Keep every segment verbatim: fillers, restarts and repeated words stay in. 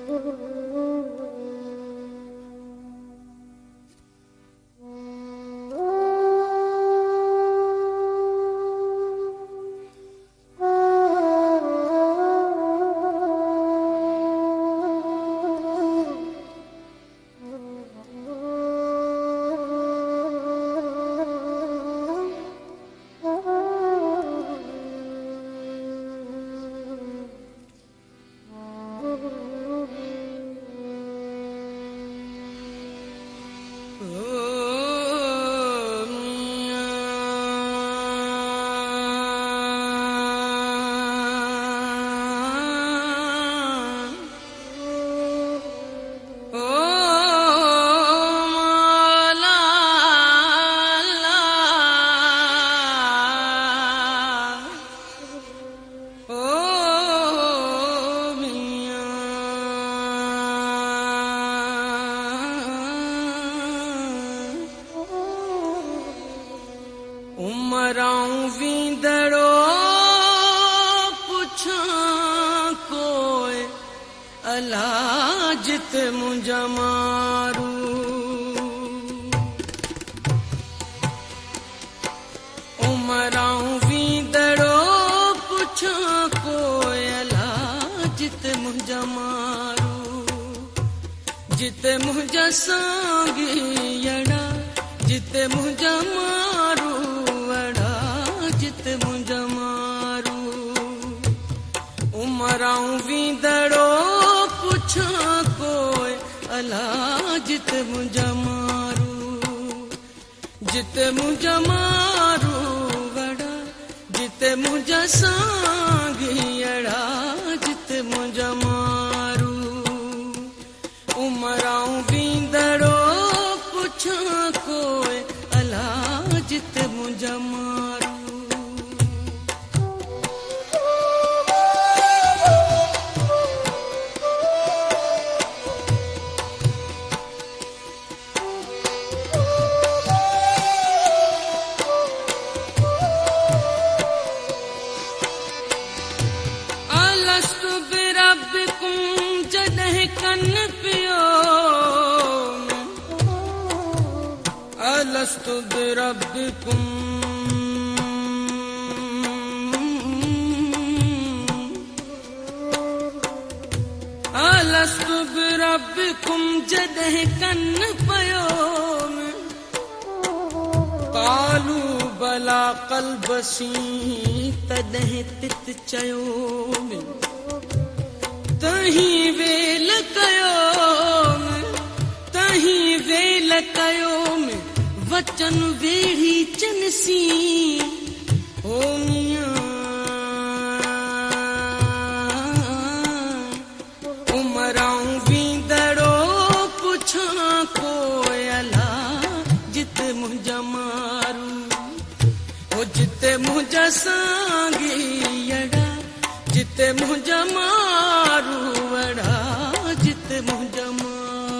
उमराऊं वींदड़ो पुछां कोई अला जित मुंहिंजा मारू उमराऊं वींदड़ो पुछां कोई अला जित मुंहिंजा मारू जिते मुंहिंजा सांगीअड़ा जिते मुंहिंजा मारू जिते मुंहिंजा मारू उमराऊं वींदड़ो पुछां कोई अला जिते मुंहिंजा मारू जिते मुंहिंजा मारू वड़ा जिते मुंहिंजा सांगीअड़ा जिते मुंहिंजा मारू उमराऊं वींदड़ो पुछां कोई अला जिते मुंहिंजा मारू अलस्तु बिरब्बिकुम अलस्तु बिरब्बिकुम जॾहिं कन पयो कालू बला क़ल्बसी तॾहिं तित चयो तहीं वेल कयो तहीं वेल कयो वचन वेड़ी चनसी ओ मियां उमराऊं वींदड़ो पुछां कोई अला जिते मुंहिंजा मारू ओ जिते मुंहिंजा सांगीअड़ा जिते मुंहिंजा मारू वड़ा जिते मुंहिंजा मारू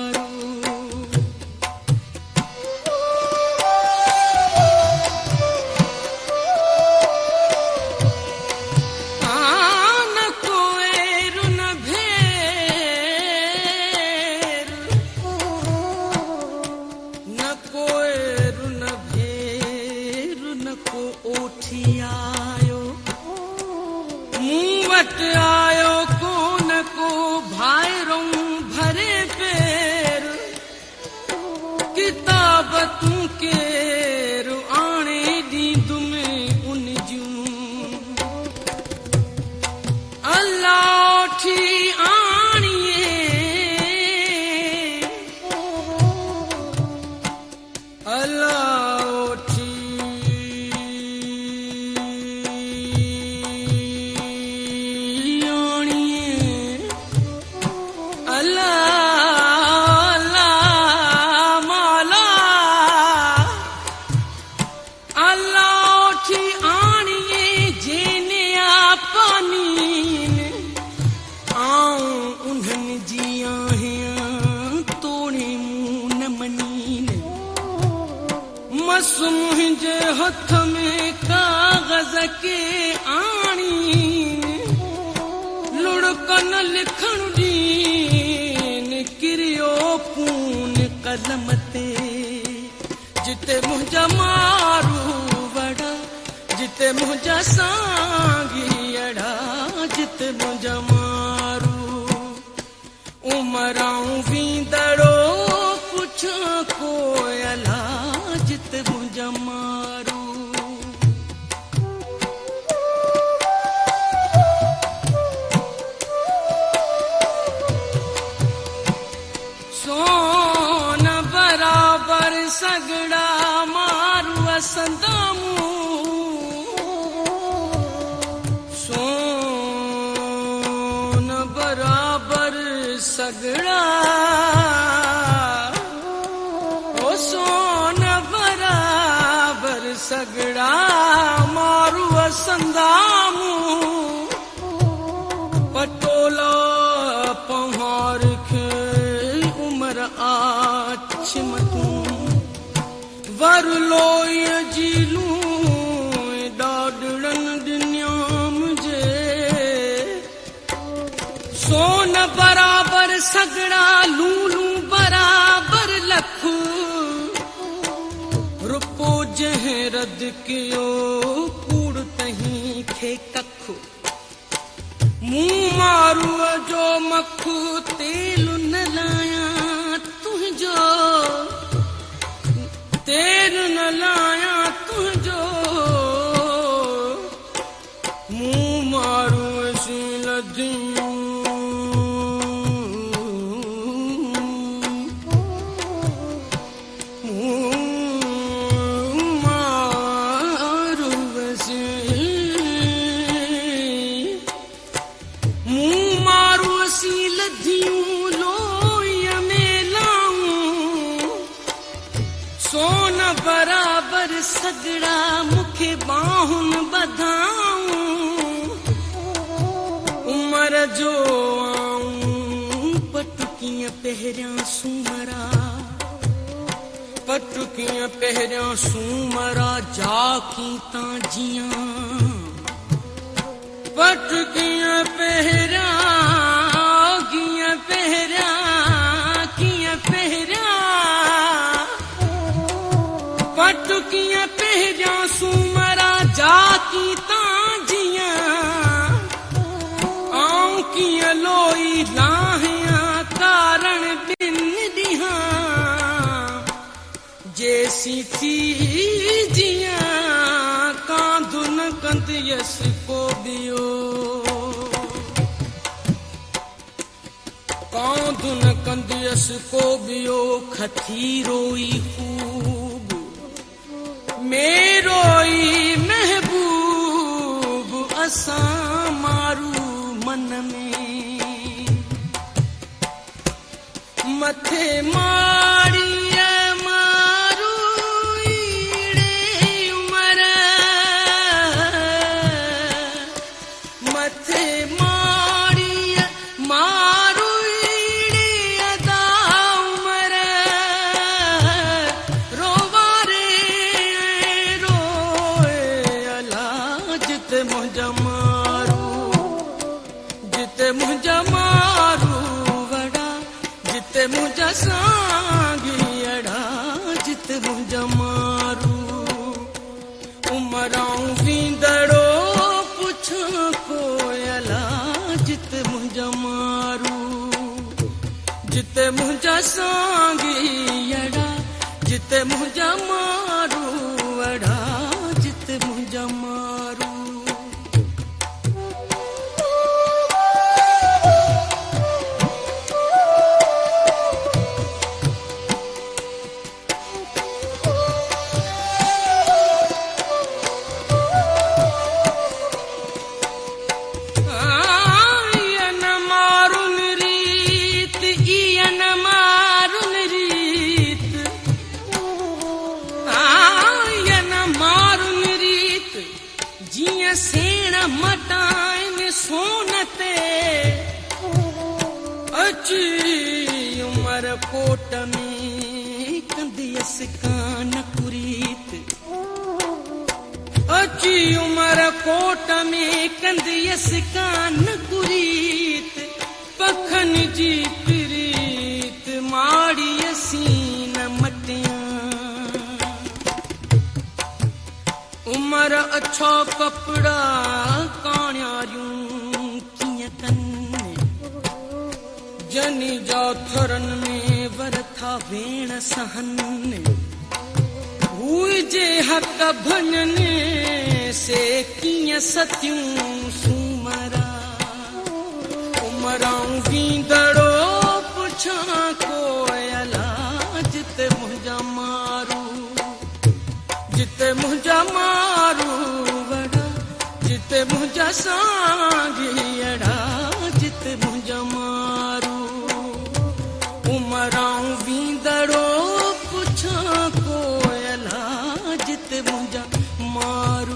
आयो कोन को भाइरों भरे पेर किताब तूं केर आणे ॾींदु में उन जूं अल्लाह ओठी आणिए अल्लाह मुंहिंजे हथ में कागज़ के आणी लुड़कन लिखण ॾी कलम ते जिते मुंहिंजा मारू वड़ा जिते मुंहिंजा सांगी अड़ा जिते मुंहिंजा मारू उमराऊं वींदड़ो पुछां कोयला जिते मुंहिंजा मारू सोन बराबर सगड़ा मारू असंदामू सोन बराबर सगड़ा ओ सोन बराबर सगड़ा मारू असंदामू पटोला पहाड़ खे उमर आछ मतू वर लोय जीलू डाडड़न दुनियाम जे सोन बराबर सगड़ा लूलू बराबर लख रुपो जंहिं रद कयो कूड़ तहीं खे कख मुंह मारू जो मखू तेल न लाया तुझो तेल न लाया तुझो मुंह मारू सी लदियूं मुंह मारू सी मुंह मारू सी लदियूं लोय में लाऊं सोन बराबर सगड़ा मुखे बाहुन बधाऊं उमर जो आऊं पटुकियां पहिरियां सूमरा पटुकियां पहिरियां सूमरा जाकी तां जियां पटुकियां पहिरियां गियां पहिरियां कियां पहिरियां पटुकियां पहिरियां सूमरा जाकी तां जियां आऊं कियां लोई लाहियां कारण बिन ॾिहां जेसी थी जियां कांधु न कंदियस को बियो कांधु न कंदियस को बियो खथी रोई खूब मेरोई महबूब असां मारू मन में मथे माड़ी मारू ईड़े उमर मथे माड़ी मारू ईड़े अदा उमर रोवारे जिते मुंहिंजा मारू जिते मुंहिंजा मारू वड़ा जिते मुंहिंजा सांगी अड़ा जिते मुंहिंजा मारू उमराऊं वींदड़ो पुछां कोयला जिते मुंहिंजा मारू जिते मुंहिंजा सांगी अड़ा जिते मुंहिंजा मारू अड़ा जिते मुंहिंजा मारू सेण मटाइन सोनते अची उमर कोट में कंदियस कान कुरीत अची उमर कोट में कंदियस कान कुरीत पखन जी प्रीत माड़ी असी छो कपड़ा काण्यारियूं कीअं कनि जनी जा थरनि में वरथा भेण सहनि हुजे हक़ भञनि से कीअं सतियूं सूमरा उमराऊं वींदड़ो पुछां कोयला जिते मुंहिंजा मारू जिते मुंहिंजा मारू वड़ा जिते मुंहिंजा सांघियड़ा जिते मुंहिंजा मारू उमराऊं वींदड़ो पुछां कोयला जिते मुंहिंजा मारू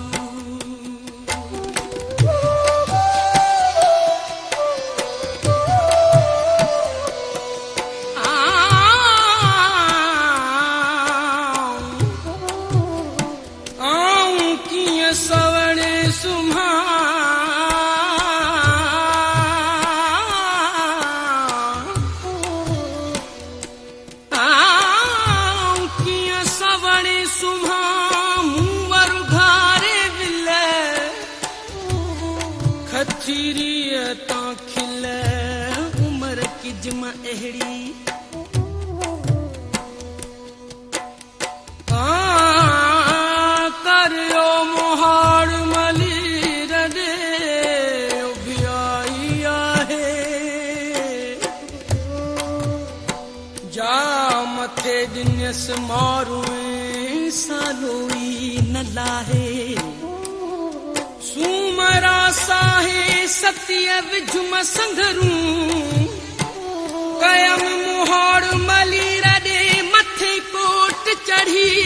सवणे सुम्हा कीअं सवणे सुम्हा मूंवर घारे विल खथीरीअ तां खिल उमर किजम अहिड़ी दिनस मारूं सालोई न लाहे सूमरा साहे सत्य विझुम संघरूं कयम मुहाड़ मली रडे मथे कोट चढ़ी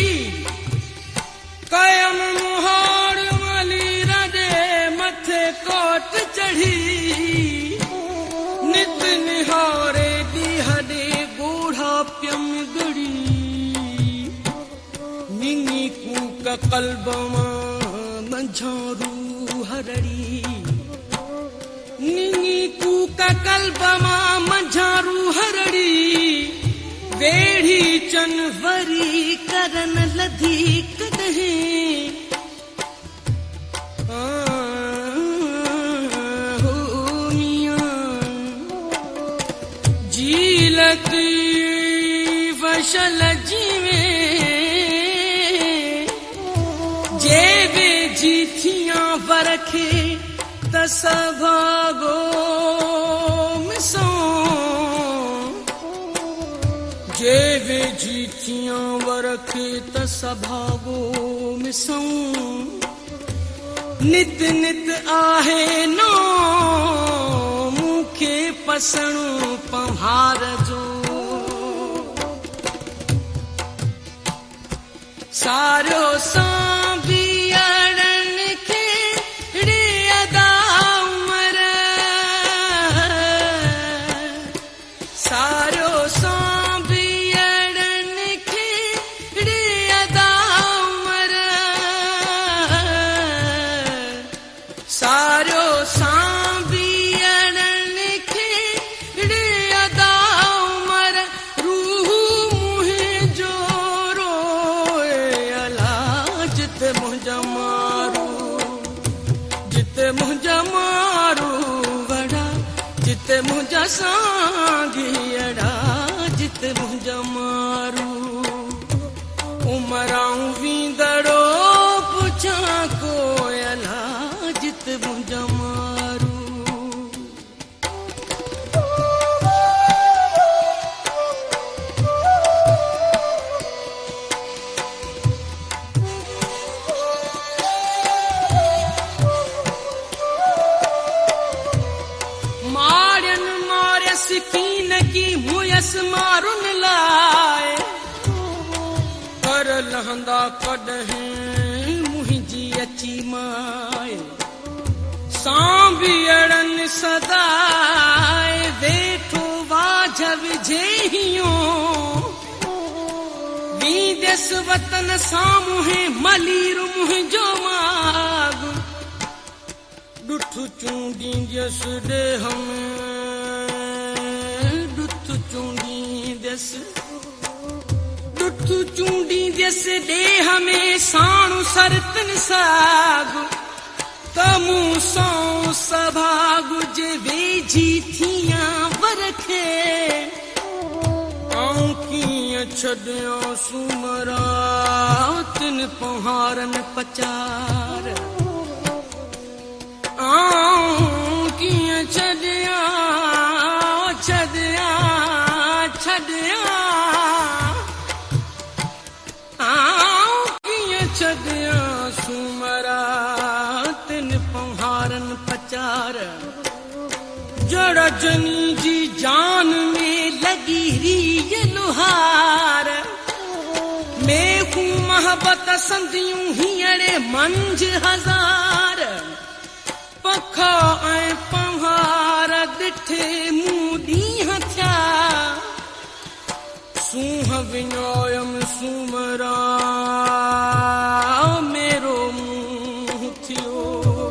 कयम मुहाड़ मली रडे मथे कोट चढ़ी नित निहारे दिहडे गोढ़ा प्यम गड़ी निंगी कूक कल्बमा मंझारू हरड़ी निंगी कूक कल्बमा मंझारू हरड़ी वेढ़ी चनवरी करन लधी कदहें हो मियां जीलती वशल जीवे जेवे जीथियां वरखे तस भागो मिसों जेवे जीथियां वरखे तस भागो मिसों नित नित आहे नो मुखे पसणो पहाड़ जो सारो सांबियड़न खे रे अदा उमर सारो सांबियड़न खे रे अदा उमर सारो सांबियड़न खे रे अदा उमर रूह मुंहिंजो जिते मुंहिंजा मारू जिते मुंहिंजा मारू वड़ा जिते मुंहिंजा सांघियड़ा जिते मुंहिंजा मारू उमराऊं वींदड़ो पुछां कोयला जिते मुंहिंजा मारू सिकीन की मुयस मारुन लाए कर लहंदा कॾहिं मुंहिंजी अची माए सांबियड़न सदाए वेठो वाझ विझेहियो वींदस वतन सामुहे मलीर मुंहिंजो माग ॾुठ चूंडींदस ॾेह में ॾुठ चूंडींदस ॾुठ तू चूंडी जैसे देह में साणु सरतन सागु तमू सौ सभागु जे वेझी थियां वरखे आऊं कीअं छॾियां सुमरा तिन पहारन पचार आऊं कीअं छॾियां छॾियां छॾियां आऊं कीअं छॾियां सुमरा तिन पहारन पचार जड़ जनी जी जान में लगी री लुहार में हूँ मोहब्बत संदियूं हींअरे मंझ हज़ार पखा ऐं पहार ॾिठे मूं ॾींहं थिया सूंह विञायम सुमरा मेरो मुंहुं थियो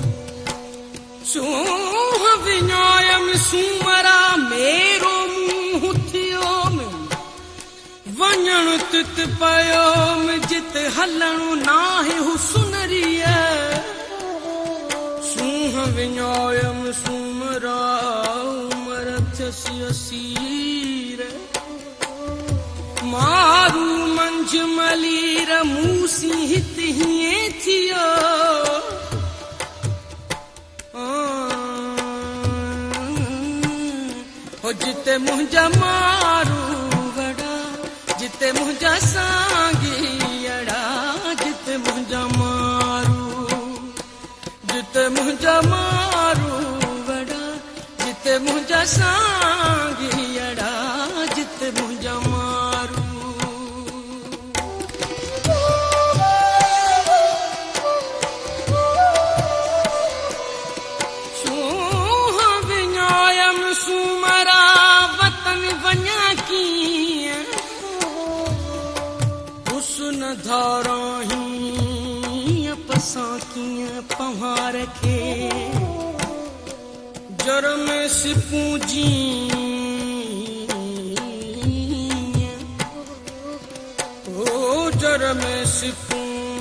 सूंह विञायम सुमरा मेरो मुंहुं थियो वञण तित पयो जित हलणो नाहे हू सुनरीअ सूंह विञायम सुमरा उमर थियसि असीर मारू मंझ मलीर मूसी हित हीअं थियो हो जिते मुंहिंजा मारू वड़ा जिते मुंहिंजा सांगी अड़ा जिते मुंहिंजा मारू जिते मुंहिंजा मारू वड़ा जिते मुंहिंजा सांगी अड़ा जिते मुंहिंजा मारू सूंह विञायम सुमरा वतन वञा कीअं हुस्न धाराही पसां कीअं पहाड़ खे जर में सिपूं जी ओ जर में सिपूं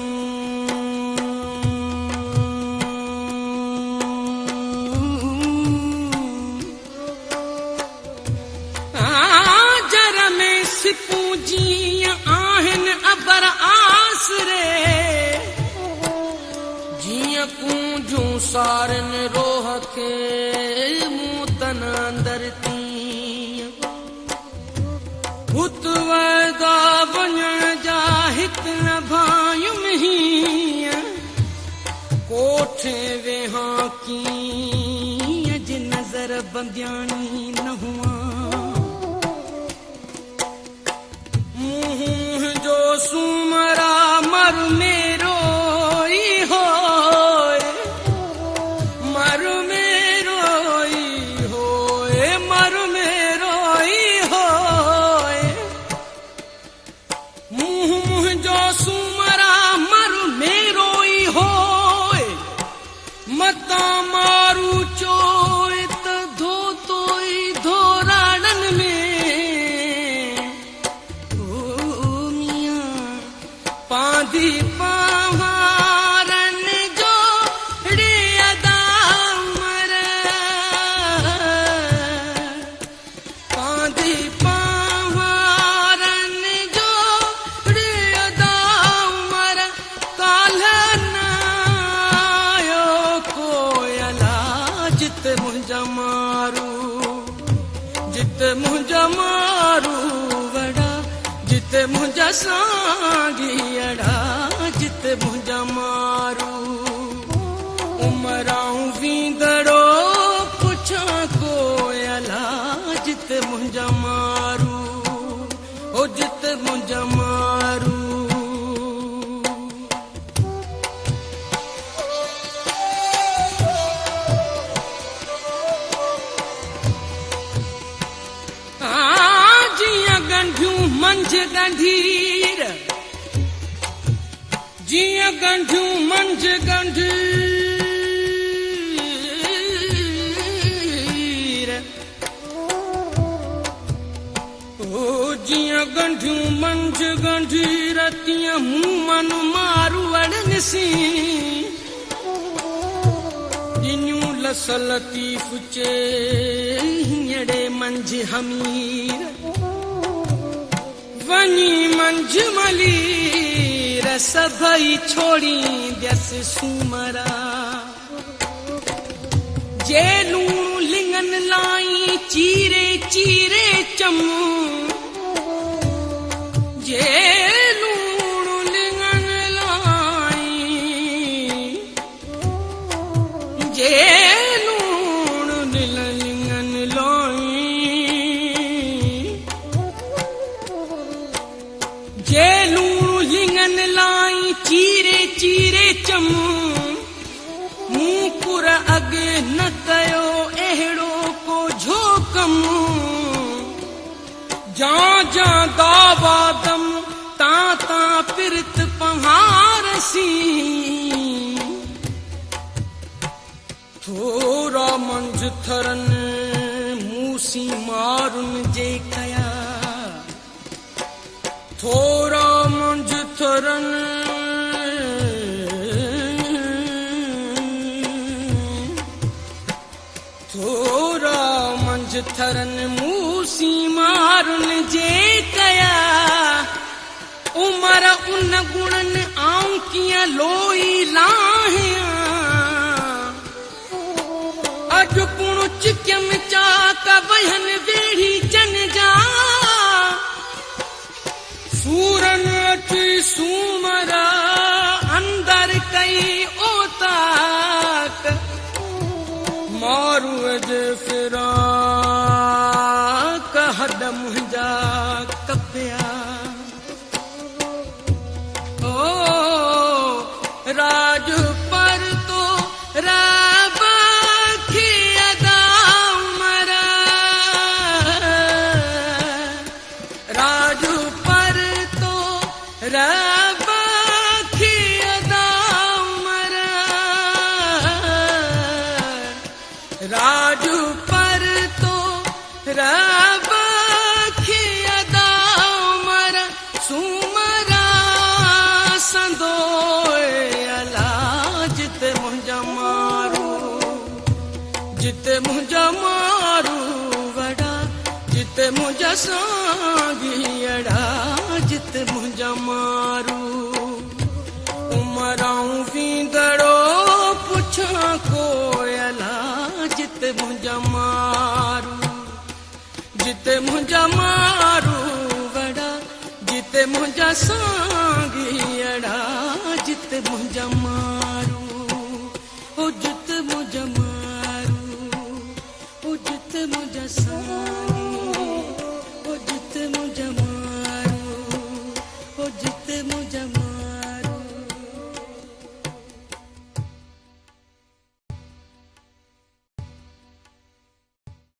जर में सिपूं जी आहिनि अबर आसरे जीअं कूंजूं सारन रोह खे मूं तन अंदर तीअं हुत वैदा वञण जा हिकु न भायुम हीअं कोठे वेहां कीअं जे नज़र बंदियाणी न हुआ मुंहुं जो सुमरा मर मेरो ई होए मर मेरो ई होए मर मेरो ई होए मुंहुं जो सुमरा मर मेरो ई होए मता मारू चोए त धो तोई धोराड़न में पांधी पहारन जो रे अदा उमर पांधी पहारन जो रे अदा उमर काल्ह न आयो कोयला जित मुंहिंजा मारू जित मुंहिंजा मारू वड़ा जिते मुंहिंजा सांगी अड़ा जिते मुंहिंजा मारू उमराऊं वींदड़ो पुछां कोयला जिते मुंहिंजा मारू ओ जिते मुंहिंजा मारू मंझ गंढीर जियां गंढियूं मंझ गंढीर ओ जियां गंढियूं मंझ गंढी रतियां मूं मन मारू अड़नसी जिन्यूं लस लतीफ चे हींअड़े मंझ हमीर वञी मंझ मलीर सभई छोड़ी दियस सूमरा जे लूण लिंगन लाई चीरे चीरे चमू जे लूण लिंगन लाई जे लूण लिंगन लाई जे लूण लिंगन लाई चीरे चीरे चमू मूंकुर अॻे न कयो अहिड़ो को झोकम जा जा दावादम ता ता पिरत पहारसी थोरा मंझ थरन मूसी मारुन जे कया थोरा मंझ थरन थोरा मंझ थरन मूसी मारुन जे कया उमर उन गुणन आऊं कीअं लोई लाहियां अॼु कुण चिकियम चाक वहन वेड़ी जन जा सूरन अची सूमरा अंदर कई ओताक मारू जे फिरा कहद मुंहिंजा कपिया ओ राज पर तो रब खे अदा उमरा राज पर तो रब खे अदा उमरा राज पर तो रब खे अदा उमरा सूमरा संदोए अला जिते मुंहिंजा मारू जिते मुंहिंजा मारू वड़ा जिते मुंहिंजा सागी अड़ा जिते मुंहिंजा मारू उमराऊं वींदड़ो पुछां कोयला जिते मुंहिंजा मारू जिते मुंहिंजा मारू वड़ा जिते मुंहिंजा सागी अड़ा जिते मुंहिंजा मारू ओ जिते मुंहिंजा मारू ओ जिते मुंहिंजा सागी